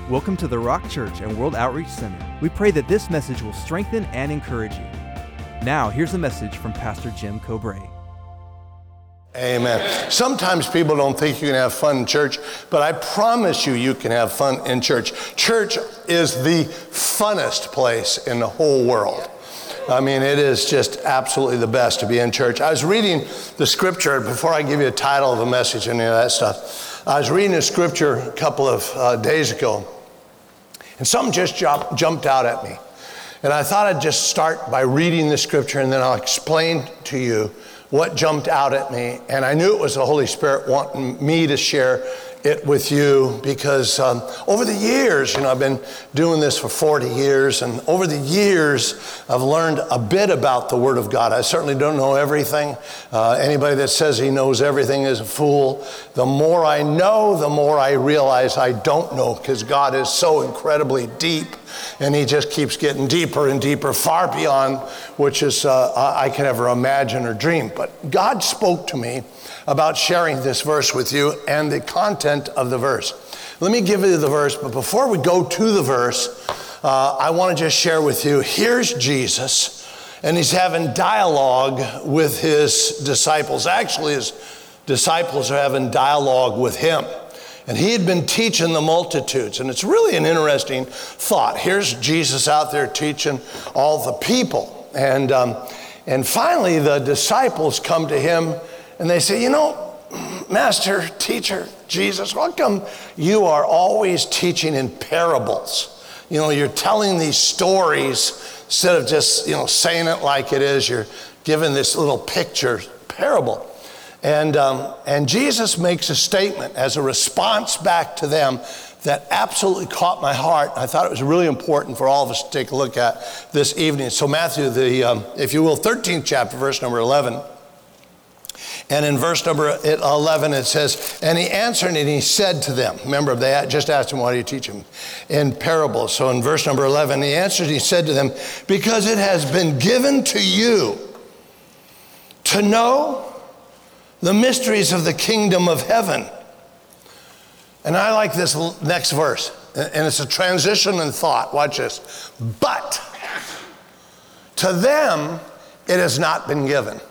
Welcome to the Rock Church and World Outreach Center. We pray that this message will strengthen and encourage you. Now, here's a message from Pastor Jim Cobray. Amen. Sometimes people don't think you can have fun in church, but I promise you, you can have fun in church. Church is the funnest place in the whole world. I mean, it is just absolutely the best to be in church. I was reading the scripture, before I give you a title of a message and any of that stuff, I was reading a scripture a couple of days ago, and something just jumped out at me. And I thought I'd just start by reading the scripture, and then I'll explain to you what jumped out at me. And I knew it was the Holy Spirit wanting me to share it with you because over the years, I've been doing this for 40 years, and over the years, I've learned a bit about the Word of God. I certainly don't know everything. Anybody that says he knows everything is a fool. The more I know, the more I realize I don't know, because God is so incredibly deep, and he just keeps getting deeper and deeper, far beyond which is I can ever imagine or dream. But God spoke to me about sharing this verse with you and the content of the verse. Let me give you the verse, but before we go to the verse, I want to just share with you, here's Jesus, and he's having dialogue with his disciples. Actually, his disciples are having dialogue with him. And he had been teaching the multitudes, and it's really an interesting thought. Here's Jesus out there teaching all the people. And finally, the disciples come to him, and they say, Master, teacher, Jesus, how come you are always teaching in parables? You're telling these stories instead of just, saying it like it is. You're giving this little picture, parable. And Jesus makes a statement as a response back to them that absolutely caught my heart. I thought it was really important for all of us to take a look at this evening. So Matthew, if you will, 13th chapter, verse number 11. And in verse number 11, it says, and he answered and he said to them, remember, they just asked him, why do you teach him in parables? So in verse number 11, he answered and he said to them, because it has been given to you to know the mysteries of the kingdom of heaven. And I like this next verse, and it's a transition in thought. Watch this. But to them it has not been given.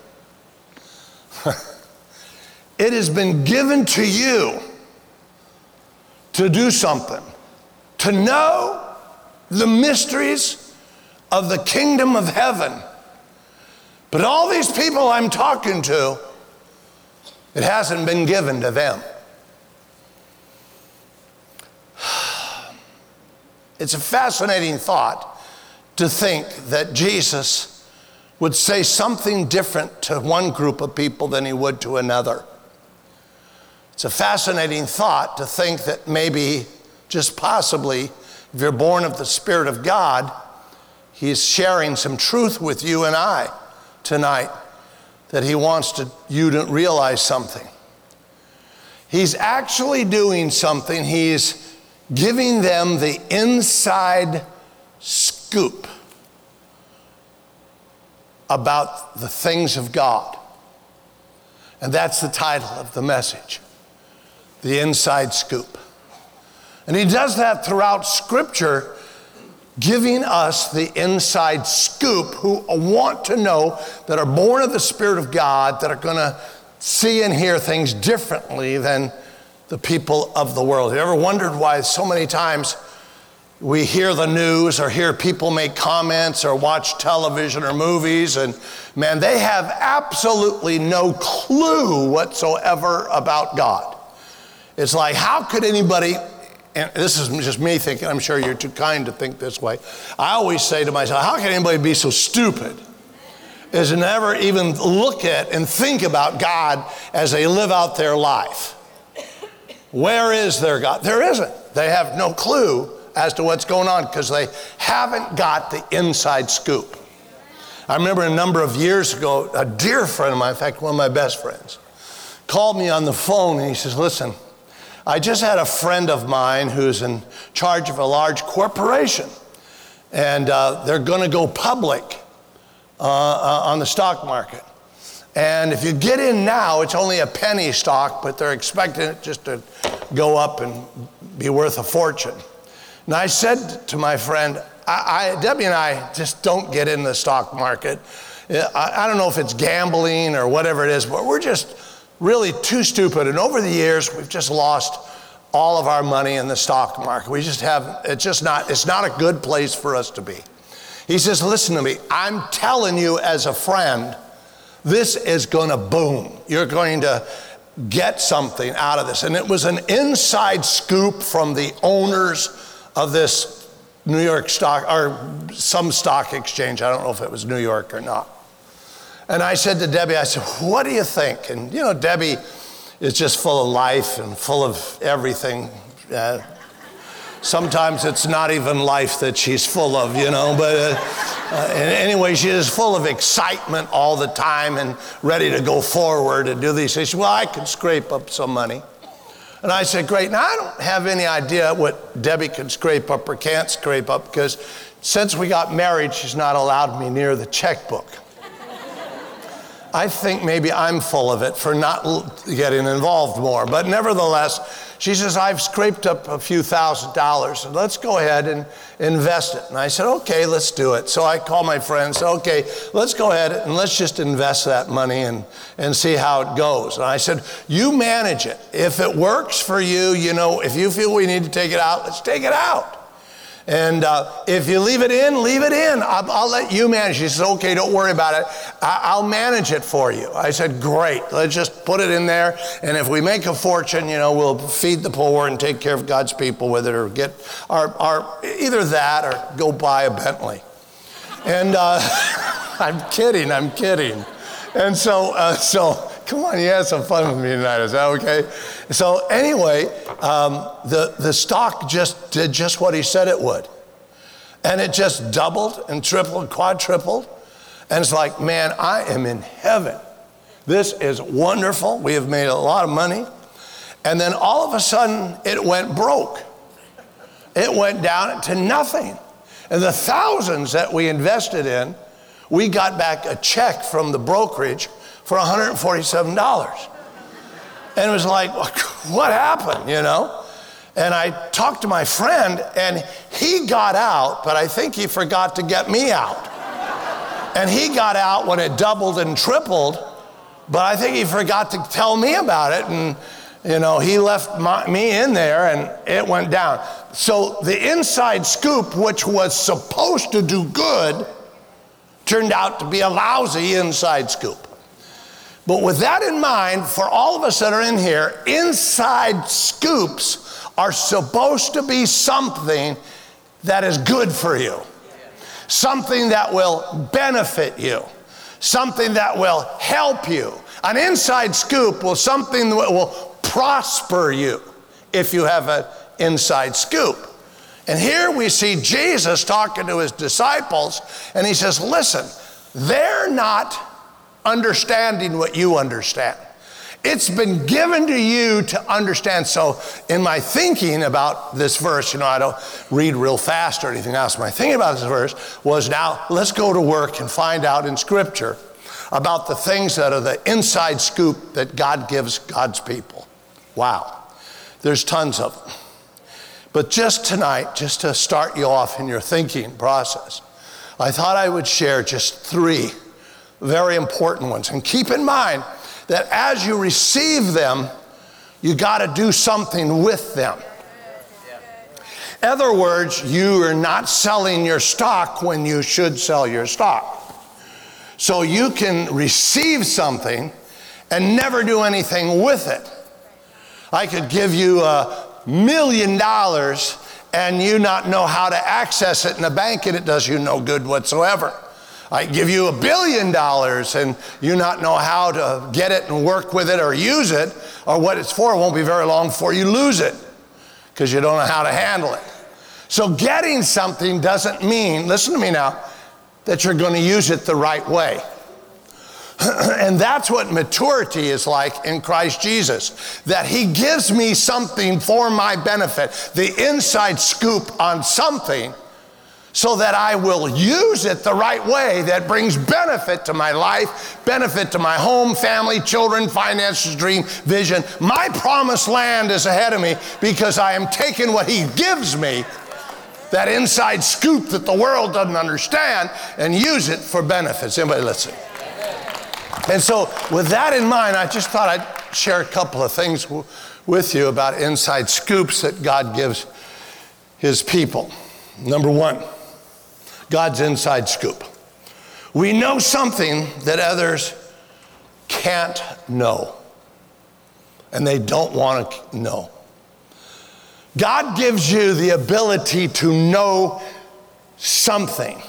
It has been given to you to do something, to know the mysteries of the kingdom of heaven. But all these people I'm talking to, it hasn't been given to them. It's a fascinating thought to think that Jesus would say something different to one group of people than he would to another. It's a fascinating thought to think that maybe, just possibly, if you're born of the Spirit of God, he's sharing some truth with you and I tonight, that he wants you to realize something. He's actually doing something. He's giving them the inside scoop about the things of God. And that's the title of the message, the inside scoop. And he does that throughout Scripture, giving us the inside scoop, who want to know, that are born of the Spirit of God, that are going to see and hear things differently than the people of the world. Have you ever wondered why so many times we hear the news or hear people make comments or watch television or movies, and man, they have absolutely no clue whatsoever about God? It's like, how could anybody, and this is just me thinking, I'm sure you're too kind to think this way. I always say to myself, how can anybody be so stupid as to never even look at and think about God as they live out their life? Where is their God? There isn't. They have no clue as to what's going on because they haven't got the inside scoop. I remember a number of years ago, a dear friend of mine, in fact, one of my best friends, called me on the phone and he says, listen, I just had a friend of mine who's in charge of a large corporation, and they're going to go public on the stock market. And if you get in now, it's only a penny stock, but they're expecting it just to go up and be worth a fortune. And I said to my friend, Debbie and I just don't get in the stock market. I don't know if it's gambling or whatever it is, but we're just really too stupid. And over the years, we've just lost all of our money in the stock market. It's not a good place for us to be. He says, listen to me, I'm telling you as a friend, this is going to boom. You're going to get something out of this. And it was an inside scoop from the owners of this New York stock, or some stock exchange. I don't know if it was New York or not. And I said to Debbie, I said, what do you think? And you know, Debbie is just full of life and full of everything. Sometimes it's not even life that she's full of, you know, but anyway, she is full of excitement all the time and ready to go forward and do these things. Well, I can scrape up some money. And I said, great. Now, I don't have any idea what Debbie can scrape up or can't scrape up, because since we got married, she's not allowed me near the checkbook. I think maybe I'm full of it for not getting involved more. But nevertheless, she says, I've scraped up a few $1,000s, and let's go ahead and invest it. And I said, okay, let's do it. So I called my friend and said, okay, let's go ahead and let's just invest that money and see how it goes. And I said, you manage it. If it works for you, you know, if you feel we need to take it out, let's take it out. And if you leave it in, leave it in. I'll let you manage. She says, okay, don't worry about it. I'll manage it for you. I said, great. Let's just put it in there. And if we make a fortune, you know, we'll feed the poor and take care of God's people with it, or get our either that or go buy a Bentley. And I'm kidding. And so come on, you had some fun with me tonight. Is that okay? So anyway, the stock just did just what he said it would. And it just doubled and tripled, quadrupled. And it's like, man, I am in heaven. This is wonderful. We have made a lot of money. And then all of a sudden, it went broke. It went down to nothing. And the thousands that we invested in, we got back a check from the brokerage for $147. And it was like, what happened, you know? And I talked to my friend, and he got out, but I think he forgot to get me out. And he got out when it doubled and tripled, but I think he forgot to tell me about it. And, you know, he left me in there, and it went down. So the inside scoop, which was supposed to do good, turned out to be a lousy inside scoop. But with that in mind, for all of us that are in here, inside scoops are supposed to be something that is good for you, something that will benefit you, something that will help you. An inside scoop will something that will prosper you if you have an inside scoop. And here we see Jesus talking to his disciples, and he says, listen, they're not understanding what you understand. It's been given to you to understand. So in my thinking about this verse, you know, I don't read real fast or anything else. My thinking about this verse was, now let's go to work and find out in Scripture about the things that are the inside scoop that God gives God's people. Wow. There's tons of them. But just tonight, just to start you off in your thinking process, I thought I would share just 3 very important ones. And keep in mind that as you receive them, you got to do something with them. In other words, you are not selling your stock when you should sell your stock. So you can receive something and never do anything with it. I could give you $1 million and you not know how to access it in a bank, and it does you no good whatsoever. I give you $1 billion and you not know how to get it and work with it or use it or what it's for. It won't be very long before you lose it because you don't know how to handle it. So getting something doesn't mean, listen to me now, that you're going to use it the right way. And that's what maturity is like in Christ Jesus, that he gives me something for my benefit, the inside scoop on something, so that I will use it the right way that brings benefit to my life, benefit to my home, family, children, finances, dream, vision. My promised land is ahead of me because I am taking what he gives me that inside scoop that the world doesn't understand, and use it for benefits. Anybody listen? And so with that in mind, I just thought I'd share a couple of things with you about inside scoops that God gives his people. Number one, God's inside scoop. We know something that others can't know, and they don't want to know. God gives you the ability to know something.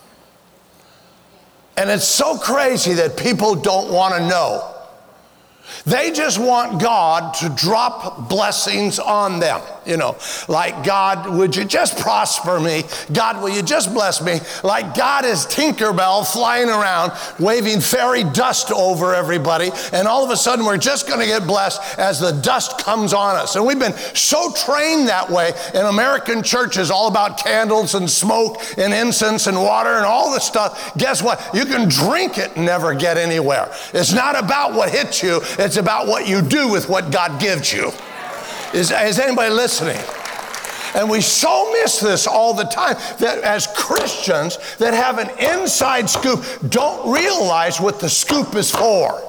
And it's so crazy that people don't want to know. They just want God to drop blessings on them. You know, like, God, would you just prosper me? God, will you just bless me? Like God is Tinkerbell flying around, waving fairy dust over everybody, and all of a sudden we're just going to get blessed as the dust comes on us. And we've been so trained that way in American churches, all about candles and smoke and incense and water and all this stuff. Guess what? You can drink it and never get anywhere. It's not about what hits you. It's about what you do with what God gives you. Is anybody listening? And we so miss this all the time, that as Christians that have an inside scoop don't realize what the scoop is for.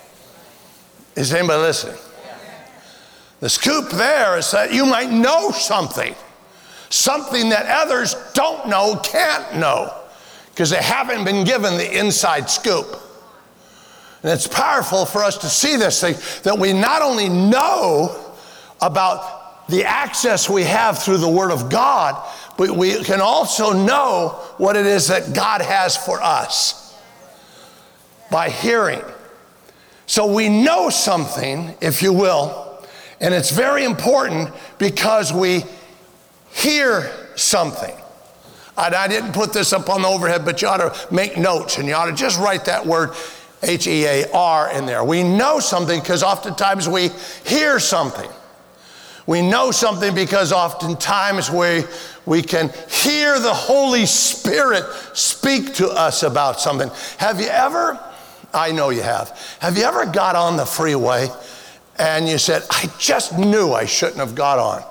Is anybody listening? The scoop there is that you might know something that others don't know, can't know, because they haven't been given the inside scoop. And it's powerful for us to see this thing, that we not only know about the access we have through the Word of God, but we can also know what it is that God has for us by hearing. So we know something, if you will, and it's very important because we hear something. I didn't put this up on the overhead, but you ought to make notes, and you ought to just write that word H-E-A-R in there. We know something because oftentimes we hear something. We know something because oftentimes we can hear the Holy Spirit speak to us about something. Have you ever, I know you have you ever got on the freeway and you said, I just knew I shouldn't have got on?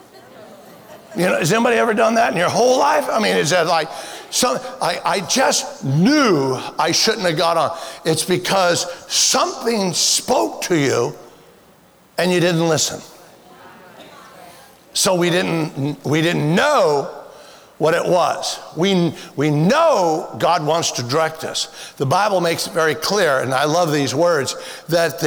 You know, has anybody ever done that in your whole life? I mean, is that like, I just knew I shouldn't have got on. It's because something spoke to you and you didn't listen. So we didn't know what it was. We know God wants to direct us. The Bible makes it very clear, and I love these words, that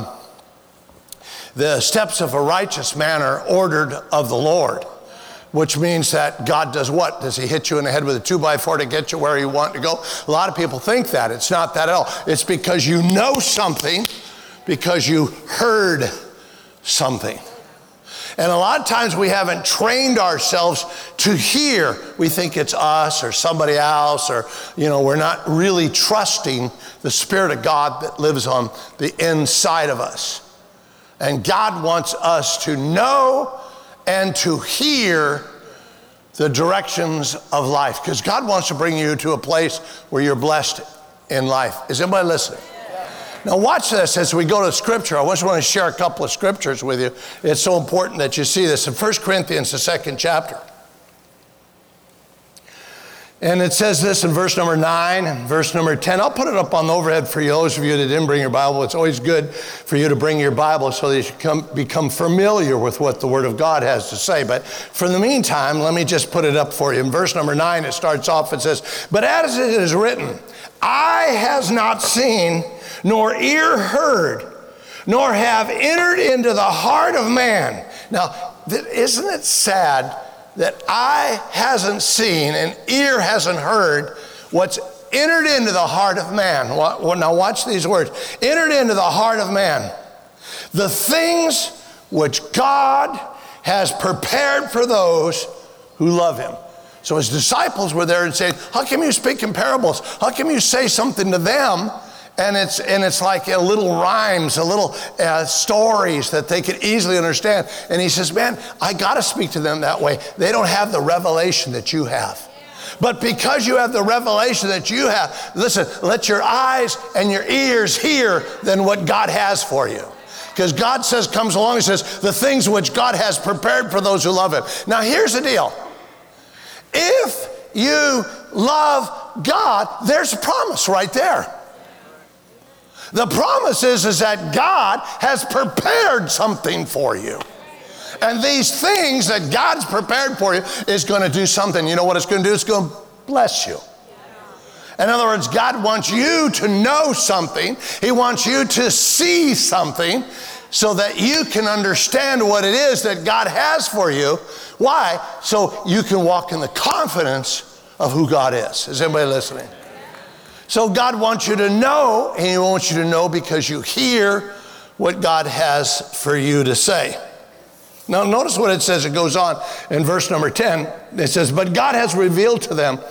the steps of a righteous man are ordered of the Lord. Which means that God does what? Does he hit you in the head with a 2x4 to get you where you want to go? A lot of people think that. It's not that at all. It's because you know something, because you heard something. And a lot of times we haven't trained ourselves to hear. We think it's us or somebody else, or, you know, we're not really trusting the Spirit of God that lives on the inside of us. And God wants us to know and to hear the directions of life. Because God wants to bring you to a place where you're blessed in life. Is anybody listening? Now watch this as we go to Scripture. I just want to share a couple of Scriptures with you. It's so important that you see this. In 1 Corinthians, the 2nd chapter. And it says this in verse number 9 and verse number 10. I'll put it up on the overhead for you, those of you that didn't bring your Bible. It's always good for you to bring your Bible so that you become familiar with what the Word of God has to say. But for the meantime, let me just put it up for you. In verse number 9, it starts off, it says, but as it is written, eye has not seen, nor ear heard, nor have entered into the heart of man. Now, isn't it sad that eye hasn't seen and ear hasn't heard what's entered into the heart of man? Well, now watch these words. Entered into the heart of man. The things which God has prepared for those who love him. So his disciples were there and saying, how come you speak in parables? How come you say something to them? And it's like a little rhymes, a little stories that they could easily understand. And he says, man, I got to speak to them that way. They don't have the revelation that you have. But because you have the revelation that you have, listen, let your eyes and your ears hear than what God has for you. Because God comes along and says, the things which God has prepared for those who love him. Now here's the deal. If you love God, there's a promise right there. The promise is that God has prepared something for you. And these things that God's prepared for you is going to do something. You know what it's going to do? It's going to bless you. In other words, God wants you to know something. He wants you to see something so that you can understand what it is that God has for you. Why? So you can walk in the confidence of who God is. Is anybody listening? So God wants you to know, and He wants you to know because you hear what God has for you to say. Now notice what it says. It goes on in verse number 10. It says, but God has revealed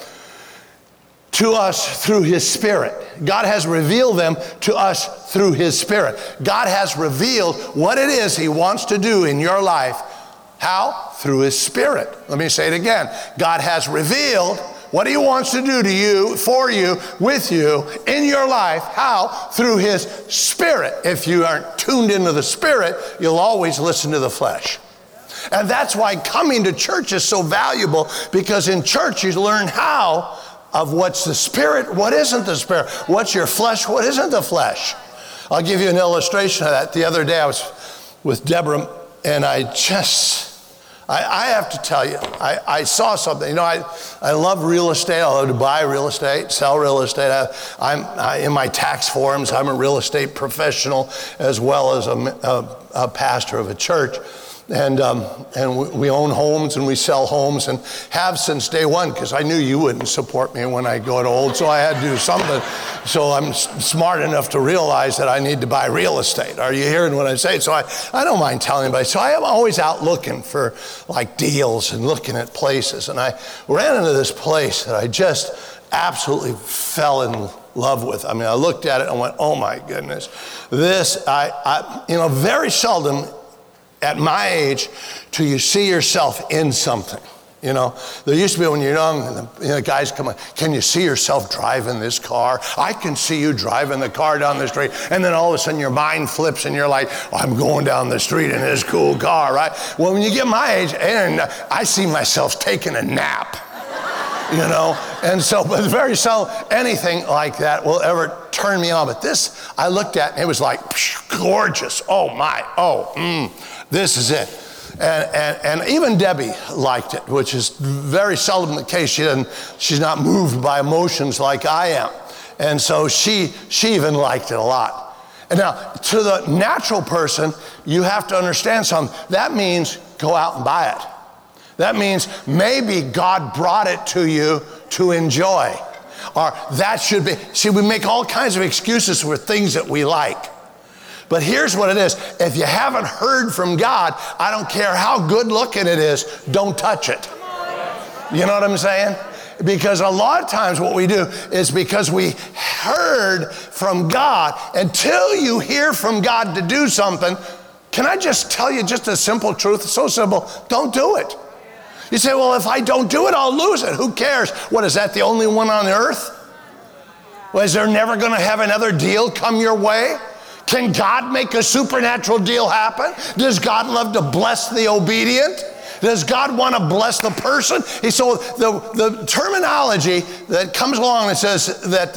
to us through His Spirit. God has revealed them to us through His Spirit. God has revealed what it is He wants to do in your life. How? Through His Spirit. Let me say it again. God has revealed what He wants to do to you, for you, with you, in your life. How? Through His Spirit. If you aren't tuned into the Spirit, you'll always listen to the flesh. And that's why coming to church is so valuable, because in church you learn how of what's the Spirit, what isn't the Spirit, what's your flesh, what isn't the flesh. I'll give you an illustration of that. The other day I was with Deborah, and I have to tell you, I saw something. You know, I love real estate. I love to buy real estate, sell real estate. I'm in my tax forms, I'm a real estate professional as well as a pastor of a church. And we own homes and we sell homes, and have since day one, because I knew you wouldn't support me when I got old, so I had to do something. So I'm smart enough to realize that I need to buy real estate. Are you hearing what I say? So I don't mind telling anybody. So I am always out looking for like deals and looking at places. And I ran into this place that I just absolutely fell in love with. I mean, I looked at it and went, oh my goodness. This, very seldom at my age do you see yourself in something. You know, there used to be when you're young, and the guys come on, can you see yourself driving this car? I can see you driving the car down the street. And then all of a sudden your mind flips and you're like, oh, I'm going down the street in this cool car, right? Well, when you get my age, and I see myself taking a nap, you know? And so, but very seldom anything like that will ever turn me on. But this, I looked at, and it was like, gorgeous. Oh my, this is it. And even Debbie liked it, which is very seldom the case. She's not moved by emotions like I am. And so she even liked it a lot. And now, to the natural person, you have to understand something. That means go out and buy it. That means maybe God brought it to you to enjoy. Or that should be, see, we make all kinds of excuses for things that we like. But here's what it is. If you haven't heard from God, I don't care how good looking it is, don't touch it. You know what I'm saying? Because a lot of times what we do is because we heard from God. Until you hear from God to do something, can I just tell you just a simple truth? It's so simple. Don't do it. You say, well, if I don't do it, I'll lose it. Who cares? What, is that the only one on earth? Well, is there never going to have another deal come your way? Can God make a supernatural deal happen? Does God love to bless the obedient? Does God want to bless the person? So the terminology that comes along that says that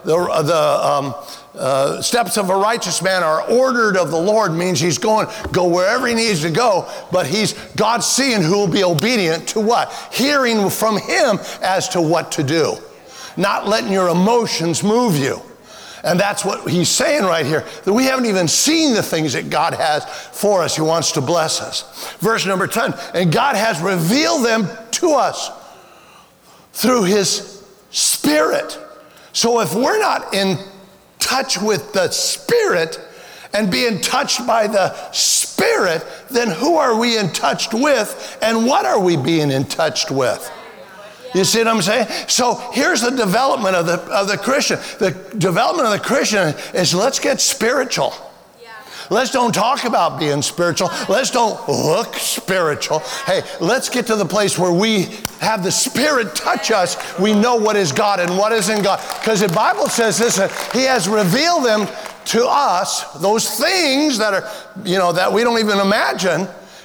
the steps of a righteous man are ordered of the Lord means he's go wherever he needs to go, but God's seeing who will be obedient to what? Hearing from him as to what to do. Not letting your emotions move you. And that's what he's saying right here, that we haven't even seen the things that God has for us. He wants to bless us. Verse number 10, and God has revealed them to us through his Spirit. So if we're not in touch with the Spirit and being touched by the Spirit, then who are we in touch with, and what are we being in touch with? You see what I'm saying? So here's the development of the Christian. The development of the Christian is, let's get spiritual. Yeah. Let's don't talk about being spiritual. Let's don't look spiritual. Hey, let's get to the place where we have the Spirit touch us. We know what is God and what isn't God. Because the Bible says this, he has revealed them to us, those things that are, that we don't even imagine,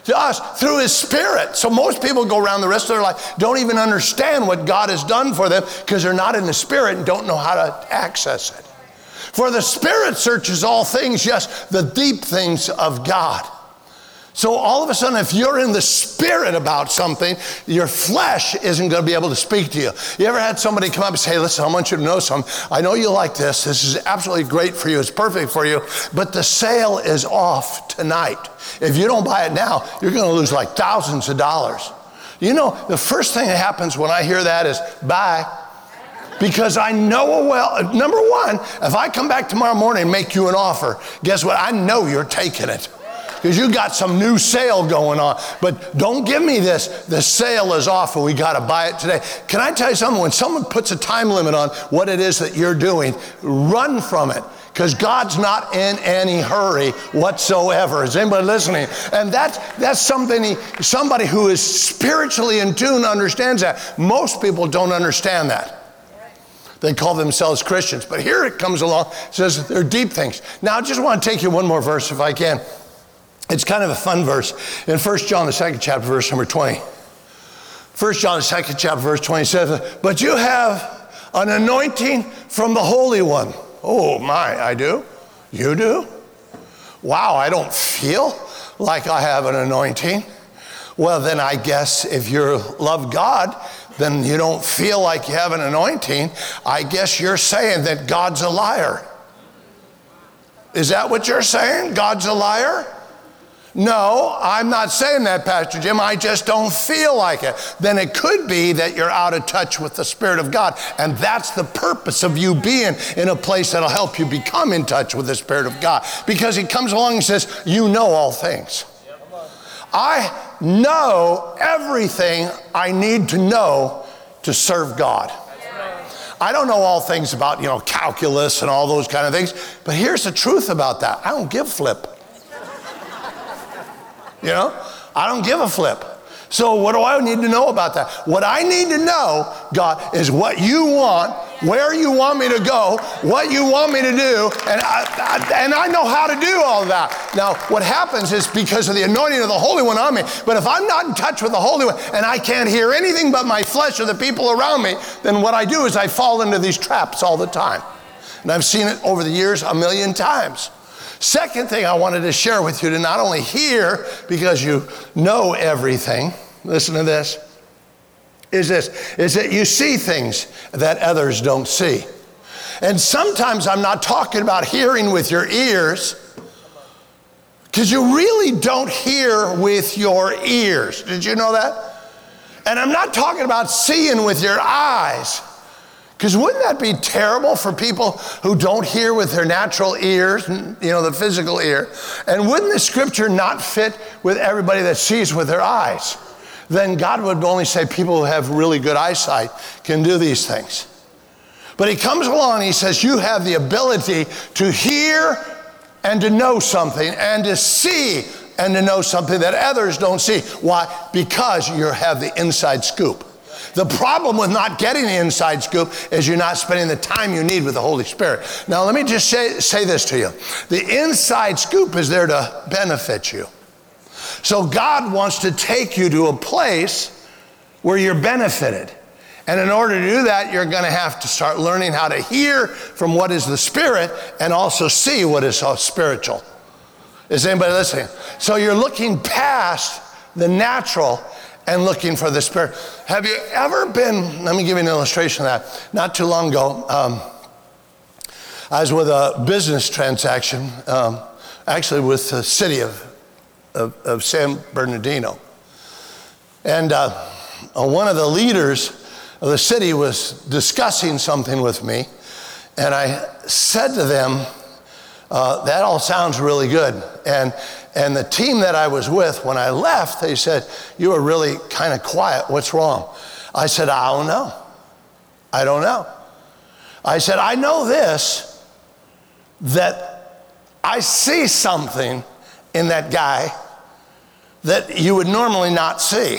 to us through his Spirit. So most people go around the rest of their life, don't even understand what God has done for them because they're not in the Spirit and don't know how to access it. For the Spirit searches all things, yes, the deep things of God. So all of a sudden, if you're in the Spirit about something, your flesh isn't going to be able to speak to you. You ever had somebody come up and say, hey, listen, I want you to know something. I know you like this. This is absolutely great for you. It's perfect for you. But the sale is off tonight. If you don't buy it now, you're going to lose like thousands of dollars. You know, the first thing that happens when I hear that is, bye. Because I know, well, number one, if I come back tomorrow morning and make you an offer, guess what? I know you're taking it. Because you got some new sale going on. But don't give me this. The sale is off and we got to buy it today. Can I tell you something? When someone puts a time limit on what it is that you're doing, run from it. Because God's not in any hurry whatsoever. Is anybody listening? And that's somebody who is spiritually in tune understands that. Most people don't understand that. They call themselves Christians. But here it comes along, it says they're deep things. Now I just want to take you one more verse if I can. It's kind of a fun verse. In 1 John, the 2nd chapter, verse number 20. 1 John, the 2nd chapter, verse 20 says, but you have an anointing from the Holy One. Oh my, I do? You do? Wow, I don't feel like I have an anointing. Well, then I guess if you love God, then you don't feel like you have an anointing. I guess you're saying that God's a liar. Is that what you're saying? God's a liar? No, I'm not saying that, Pastor Jim. I just don't feel like it. Then it could be that you're out of touch with the Spirit of God. And that's the purpose of you being in a place that'll help you become in touch with the Spirit of God. Because he comes along and says, you know all things. I know everything I need to know to serve God. I don't know all things about, calculus and all those kind of things. But here's the truth about that. I don't give a flip. I don't give a flip. So what do I need to know about that? What I need to know, God, is what you want, where you want me to go, what you want me to do, and I know how to do all of that. Now, what happens is because of the anointing of the Holy One on me, but if I'm not in touch with the Holy One and I can't hear anything but my flesh or the people around me, then what I do is I fall into these traps all the time. And I've seen it over the years a million times. Second thing I wanted to share with you to not only hear because you know everything, listen to this, is that you see things that others don't see. And sometimes I'm not talking about hearing with your ears, because you really don't hear with your ears. Did you know that? And I'm not talking about seeing with your eyes. Because wouldn't that be terrible for people who don't hear with their natural ears, the physical ear? And wouldn't the scripture not fit with everybody that sees with their eyes? Then God would only say people who have really good eyesight can do these things. But he comes along and he says, you have the ability to hear and to know something and to see and to know something that others don't see. Why? Because you have the inside scoop. The problem with not getting the inside scoop is you're not spending the time you need with the Holy Spirit. Now, let me just say this to you. The inside scoop is there to benefit you. So God wants to take you to a place where you're benefited. And in order to do that, you're going to have to start learning how to hear from what is the Spirit and also see what is so spiritual. Is anybody listening? So you're looking past the natural and looking for the Spirit. Have you ever been, let me give you an illustration of that. Not too long ago, I was with a business transaction, actually with the city of San Bernardino. And one of the leaders of the city was discussing something with me. And I said to them, that all sounds really good. And the team that I was with, when I left, they said, you were really kind of quiet. What's wrong? I said, I don't know. I said, I know this, that I see something in that guy that you would normally not see.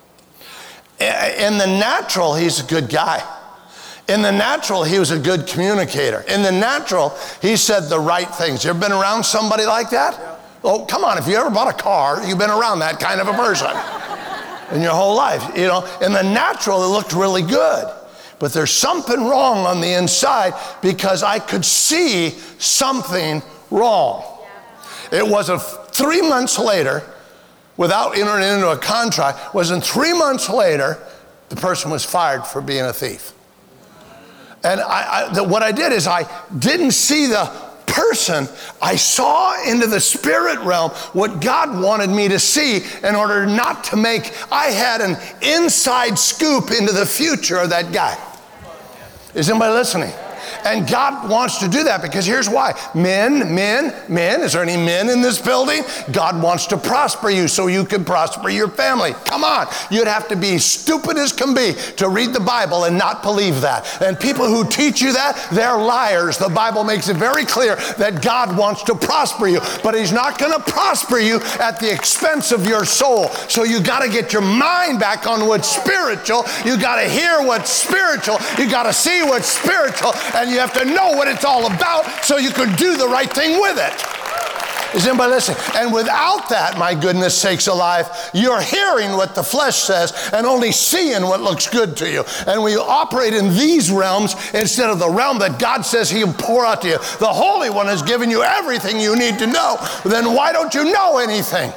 In the natural, he's a good guy. In the natural, he was a good communicator. In the natural, he said the right things. You ever been around somebody like that? Oh, come on, if you ever bought a car, you've been around that kind of a person in your whole life. You know, in the natural, it looked really good. But there's something wrong on the inside because I could see something wrong. It wasn't 3 months later, without entering into a contract, wasn't 3 months later, the person was fired for being a thief. And what I did is I didn't see the person. I saw into the spirit realm what God wanted me to see in order not to make, I had an inside scoop into the future of that guy. Is anybody listening? And God wants to do that because here's why. Men, is there any men in this building? God wants to prosper you so you can prosper your family. Come on. You'd have to be stupid as can be to read the Bible and not believe that. And people who teach you that, they're liars. The Bible makes it very clear that God wants to prosper you, but he's not going to prosper you at the expense of your soul. So you got to get your mind back on what's spiritual. You got to hear what's spiritual. You got to see what's spiritual. And you have to know what it's all about so you can do the right thing with it. Is anybody listening? And without that, my goodness sakes alive, you're hearing what the flesh says and only seeing what looks good to you. And we operate in these realms instead of the realm that God says he'll pour out to you. The Holy One has given you everything you need to know. Then why don't you know anything?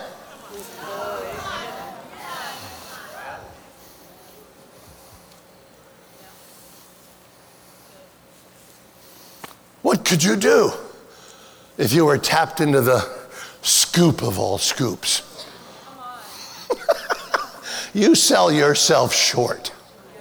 What could you do if you were tapped into the scoop of all scoops? You sell yourself short.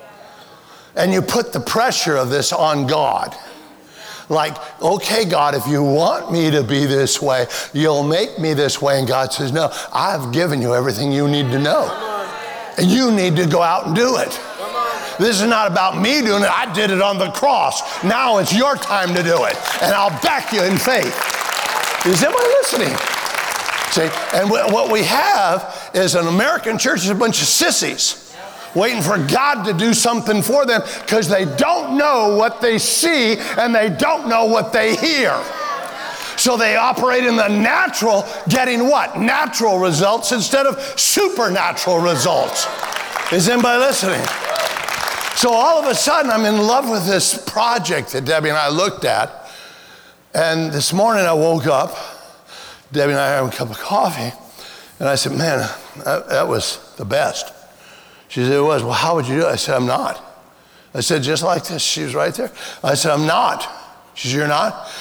And you put the pressure of this on God. Like, okay, God, if you want me to be this way, you'll make me this way. And God says, no, I've given you everything you need to know. And you need to go out and do it. This is not about me doing it. I did it on the cross. Now it's your time to do it. And I'll back you in faith. Is anybody listening? See, and what we have is an American church is a bunch of sissies waiting for God to do something for them because they don't know what they see and they don't know what they hear. So they operate in the natural, getting what? Natural results instead of supernatural results. Is anybody listening? So all of a sudden, I'm in love with this project that Debbie and I looked at. And this morning I woke up, Debbie and I had a cup of coffee, and I said, man, that was the best. She said, it was. Well, how would you do it? I said, I'm not. I said, just like this. She was right there. I said, I'm not. She said, you're not?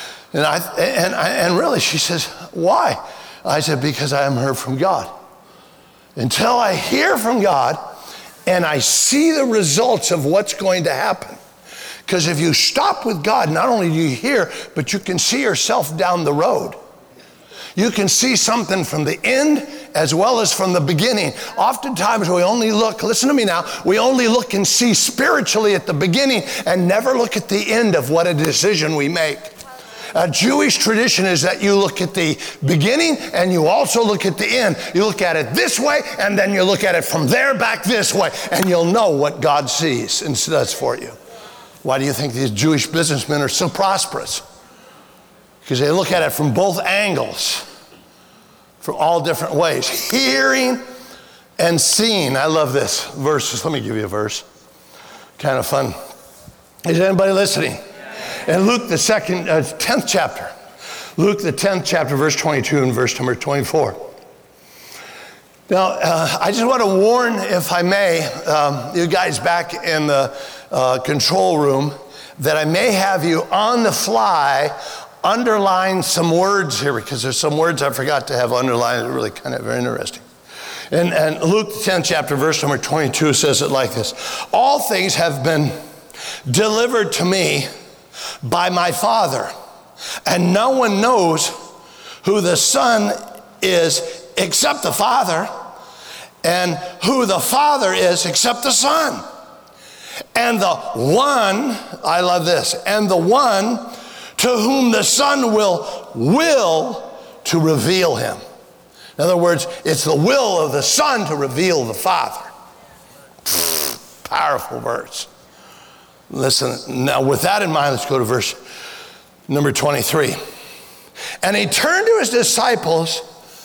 And really, she says, why? I said, because I haven't heard from God. Until I hear from God, and I see the results of what's going to happen. Because if you stop with God, not only do you hear, but you can see yourself down the road. You can see something from the end as well as from the beginning. Oftentimes we only look, listen to me now, we only look and see spiritually at the beginning and never look at the end of what a decision we make. A Jewish tradition is that you look at the beginning and you also look at the end. You look at it this way and then you look at it from there back this way and you'll know what God sees and does for you. Why do you think these Jewish businessmen are so prosperous? Because they look at it from both angles, from all different ways. Hearing and seeing. I love this verse. Let me give you a verse. Kind of fun. Is anybody listening? In Luke the 10th chapter, Luke the 10th chapter, verse 22 and verse number 24. Now, I just want to warn, if I may, you guys back in the control room, that I may have you on the fly underline some words here, because there's some words I forgot to have underlined that are really kind of very interesting. And Luke the 10th chapter, verse number 22 says it like this. All things have been delivered to me by my Father, and no one knows who the Son is except the Father, and who the Father is except the Son. And the one, I love this, and the one to whom the Son will to reveal him. In other words, it's the will of the Son to reveal the Father. Powerful verse. Listen, now with that in mind, let's go to verse number 23. And he turned to his disciples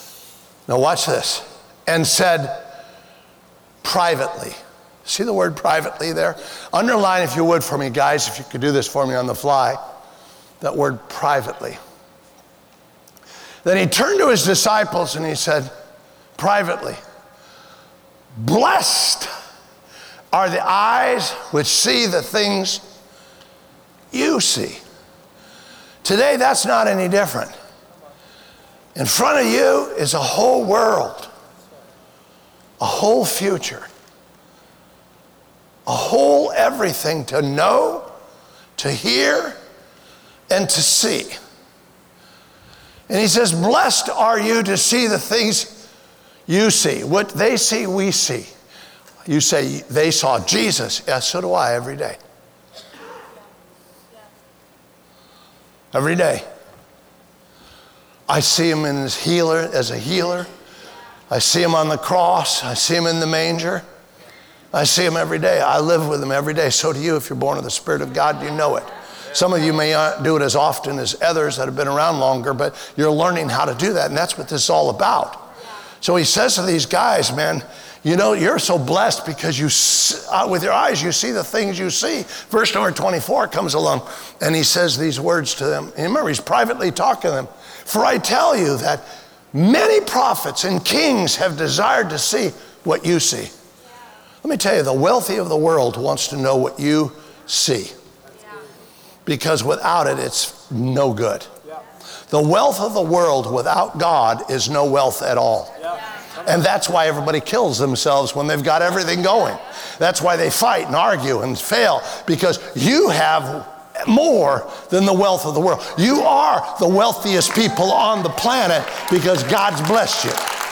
Now watch this. And said privately. See the word privately there? Underline, if you would, for me, guys, if you could do this for me on the fly, that word privately. Then he turned to his disciples and he said, privately, blessed are the eyes which see the things you see. Today, that's not any different. In front of you is a whole world, a whole future, a whole everything to know, to hear, and to see. And he says, blessed are you to see the things you see. What they see, we see. You say they saw Jesus. Yes, so do I every day. Every day. I see him in his healer, as a healer. I see him on the cross. I see him in the manger. I see him every day. I live with him every day. So do you if you're born of the Spirit of God. You know it. Some of you may not do it as often as others that have been around longer, but you're learning how to do that, and that's what this is all about. So he says to these guys, man, you know, you're so blessed because you, with your eyes, you see the things you see. Verse number 24 comes along, and he says these words to them. And remember, he's privately talking to them. For I tell you that many prophets and kings have desired to see what you see. Let me tell you, the wealthy of the world wants to know what you see. Because without it, it's no good. The wealth of the world without God is no wealth at all. And that's why everybody kills themselves when they've got everything going. That's why they fight and argue and fail, because you have more than the wealth of the world. You are the wealthiest people on the planet because God's blessed you.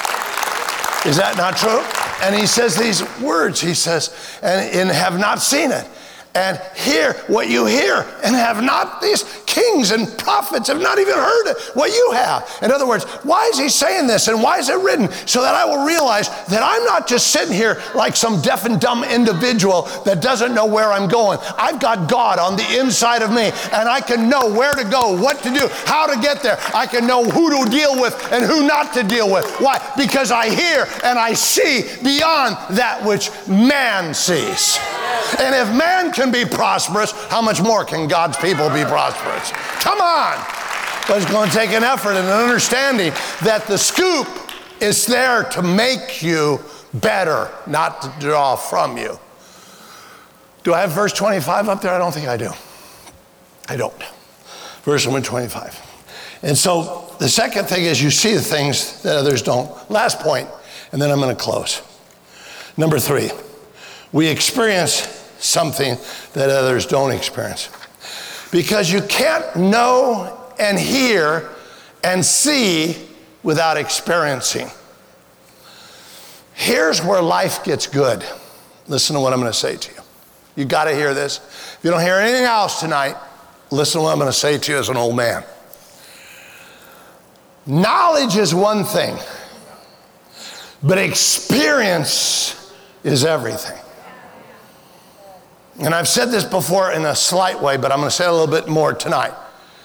Is that not true? And he says these words, he says, and have not seen it. And hear what you hear, and have not, these kings and prophets have not even heard it, what you have. In other words, why is he saying this, and why is it written? So that I will realize that I'm not just sitting here like some deaf and dumb individual that doesn't know where I'm going. I've got God on the inside of me, and I can know where to go, what to do, how to get there. I can know who to deal with and who not to deal with. Why? Because I hear and I see beyond that which man sees. And if man can be prosperous, how much more can God's people be prosperous? Come on. But it's going to take an effort and an understanding that the scoop is there to make you better, not to draw from you. Do I have verse 25 up there? I don't think I do. I don't. Verse number 25. And so the second thing is you see the things that others don't. Last point, and then I'm going to close. Number 3, we experience something that others don't experience. Because you can't know and hear and see without experiencing. Here's where life gets good. Listen to what I'm going to say to you. You got to hear this. If you don't hear anything else tonight, listen to what I'm going to say to you as an old man. Knowledge is one thing, but experience is everything. And I've said this before in a slight way, but I'm going to say it a little bit more tonight.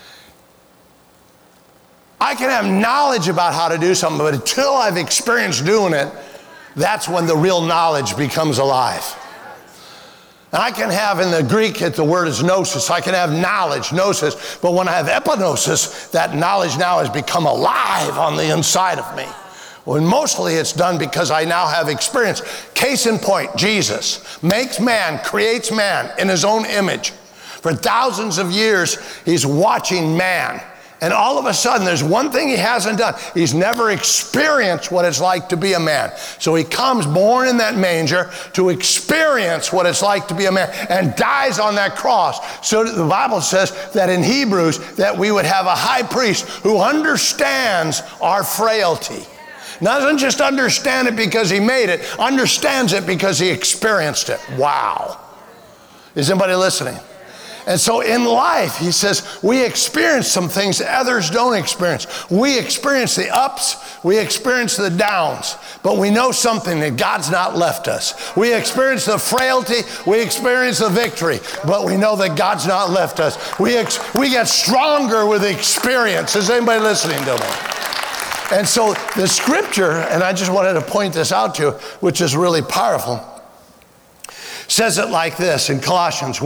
I can have knowledge about how to do something, but until I've experienced doing it, that's when the real knowledge becomes alive. And I can have, in the Greek, the word is gnosis. I can have knowledge, gnosis, but when I have epignosis, that knowledge now has become alive on the inside of me. Well, mostly it's done because I now have experience. Case in point, Jesus makes man, creates man in his own image. For thousands of years, he's watching man. And all of a sudden, there's one thing he hasn't done. He's never experienced what it's like to be a man. So he comes born in that manger to experience what it's like to be a man and dies on that cross. So the Bible says that in Hebrews that we would have a high priest who understands our frailty. Doesn't just understand it because he made it, understands it because he experienced it. Wow. Is anybody listening? And so in life, he says, we experience some things that others don't experience. We experience the ups, we experience the downs, but we know something, that God's not left us. We experience the frailty, we experience the victory, but we know that God's not left us. We get stronger with experience. Is anybody listening to me? And so the scripture, and I just wanted to point this out to you, which is really powerful, says it like this in Colossians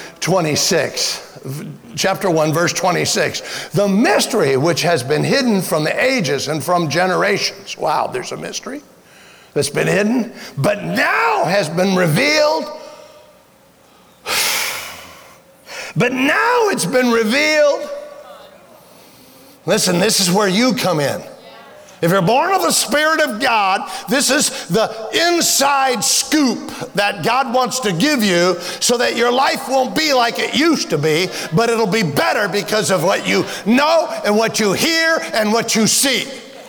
1:26, chapter 1, verse 26. The mystery which has been hidden from the ages and from generations. Wow, there's a mystery that's been hidden, but now has been revealed. But now it's been revealed. Listen, this is where you come in. If you're born of the Spirit of God, this is the inside scoop that God wants to give you so that your life won't be like it used to be, but it'll be better because of what you know and what you hear and what you see.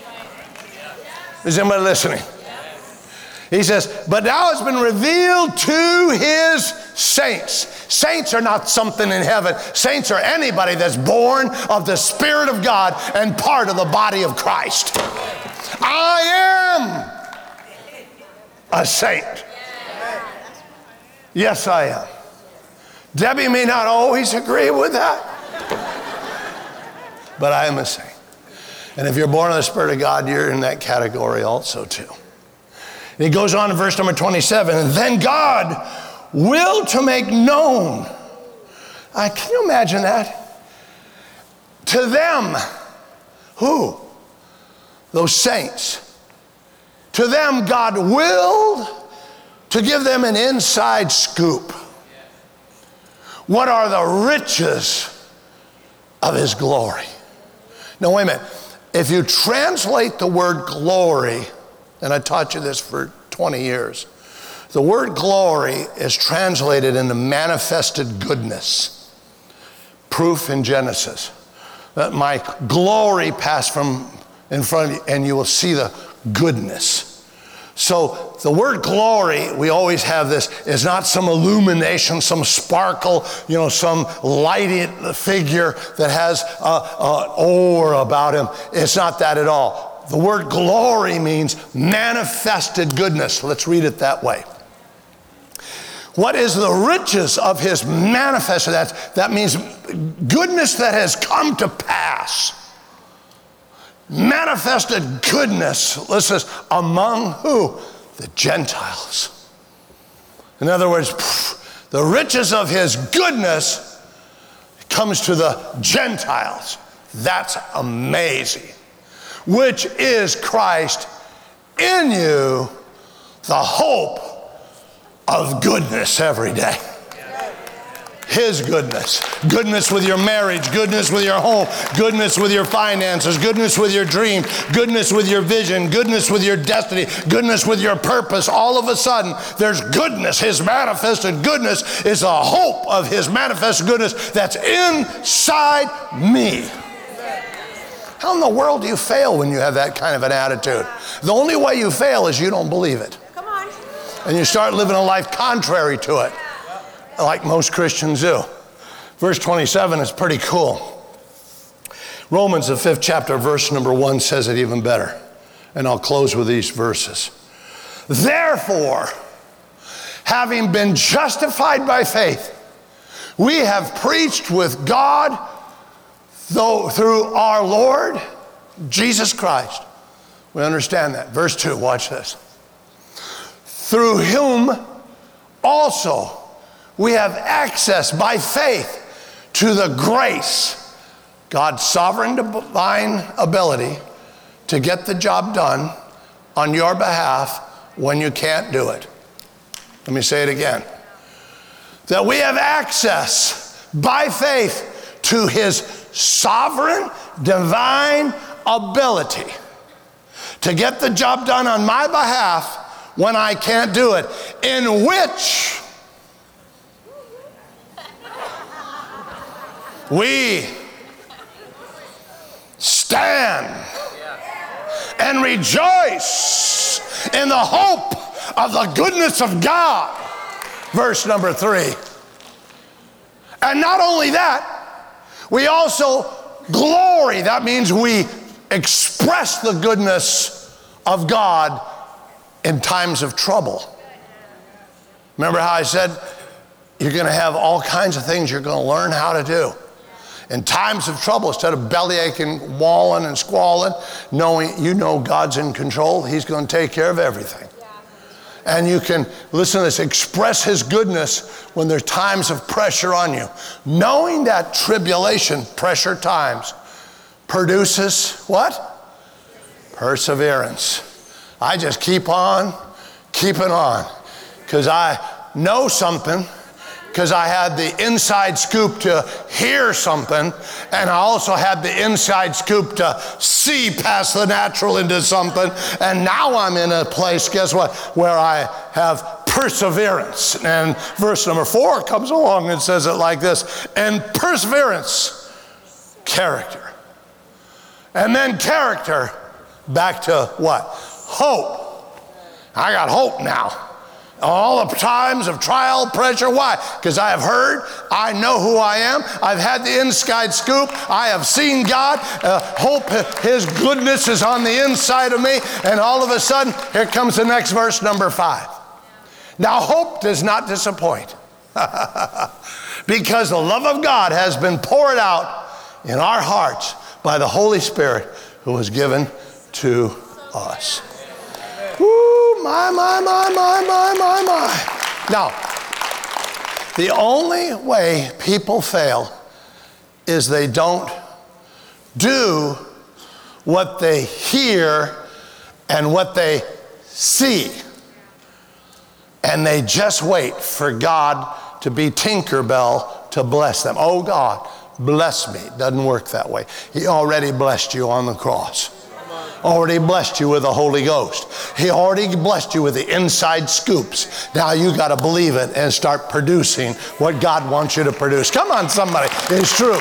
Is anybody listening? He says, but now it's been revealed to his saints. Saints are not something in heaven. Saints are anybody that's born of the Spirit of God and part of the body of Christ. I am a saint. Yes, I am. Debbie may not always agree with that, but I am a saint. And if you're born of the Spirit of God, you're in that category also too. And he goes on in verse number 27, and then God will to make known. Can you imagine that? To them, who? Those saints. To them, God willed to give them an inside scoop. What are the riches of his glory? Now, wait a minute. If you translate the word glory, and I taught you this for 20 years, the word glory is translated into manifested goodness. Proof in Genesis that my glory passed from in front of you, and you will see the goodness. So the word glory, we always have this, is not some illumination, some sparkle, some lighted figure that has an aura about him. It's not that at all. The word glory means manifested goodness. Let's read it that way. What is the riches of his manifested? That means goodness that has come to pass. Manifested goodness, listen, among who? The Gentiles. In other words, the riches of his goodness comes to the Gentiles. That's amazing. Which is Christ in you, the hope of goodness every day. His goodness. Goodness with your marriage, goodness with your home, goodness with your finances, goodness with your dream, goodness with your vision, goodness with your destiny, goodness with your purpose. All of a sudden, there's goodness. His manifested goodness is the hope of his manifested goodness that's inside me. How in the world do you fail when you have that kind of an attitude? The only way you fail is you don't believe it. Come on. And you start living a life contrary to it, like most Christians do. Verse 27 is pretty cool. Romans, the 5th chapter, verse number 1 says it even better. And I'll close with these verses. Therefore, having been justified by faith, we have preached with God through our Lord Jesus Christ. We understand that. Verse 2, watch this. Through whom also we have access by faith to the grace, God's sovereign divine ability to get the job done on your behalf when you can't do it. Let me say it again. That we have access by faith to his sovereign divine ability to get the job done on my behalf when I can't do it, in which we stand and rejoice in the hope of the goodness of God. Verse number 3. And not only that, we also glory. That means we express the goodness of God in times of trouble. Remember how I said you're going to have all kinds of things you're going to learn how to do. In times of trouble, instead of belly aching, walling and squalling, knowing you know God's in control, he's going to take care of everything. And you can, listen to this, express his goodness when there's times of pressure on you. Knowing that tribulation, pressure times, produces what? Perseverance. I just keep on keeping on because I know something, because I had the inside scoop to hear something, and I also had the inside scoop to see past the natural into something, and now I'm in a place, guess what, where I have perseverance. And verse number 4 comes along and says it like this, and perseverance, character. And then character, back to what? Hope. I got hope now. All the times of trial, pressure. Why? Because I have heard, I know who I am, I've had the inside scoop, I have seen God, hope his goodness is on the inside of me, and all of a sudden, here comes the next verse, number 5. Now hope does not disappoint, because the love of God has been poured out in our hearts by the Holy Spirit who was given to us. Woo, my. Now, the only way people fail is they don't do what they hear and what they see. And they just wait for God to be Tinkerbell to bless them. Oh God, bless me. Doesn't work that way. He already blessed you on the cross. Already blessed you with the Holy Ghost. He already blessed you with the inside scoops. Now you got to believe it and start producing what God wants you to produce. Come on, somebody. It's true.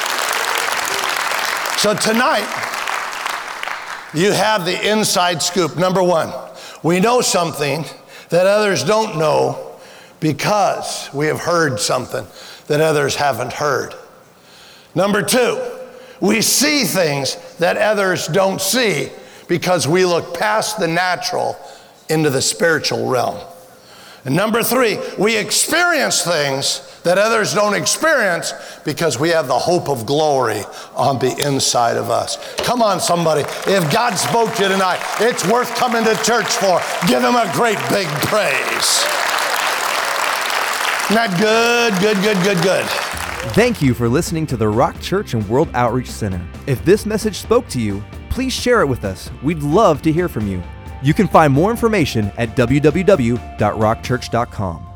So tonight, you have the inside scoop. Number 1, we know something that others don't know because we have heard something that others haven't heard. Number 2, we see things that others don't see because we look past the natural into the spiritual realm. And number 3, we experience things that others don't experience because we have the hope of glory on the inside of us. Come on, somebody. If God spoke to you tonight, it's worth coming to church for. Give him a great big praise. Isn't that good? Thank you for listening to the Rock Church and World Outreach Center. If this message spoke to you, please share it with us. We'd love to hear from you. You can find more information at www.rockchurch.com.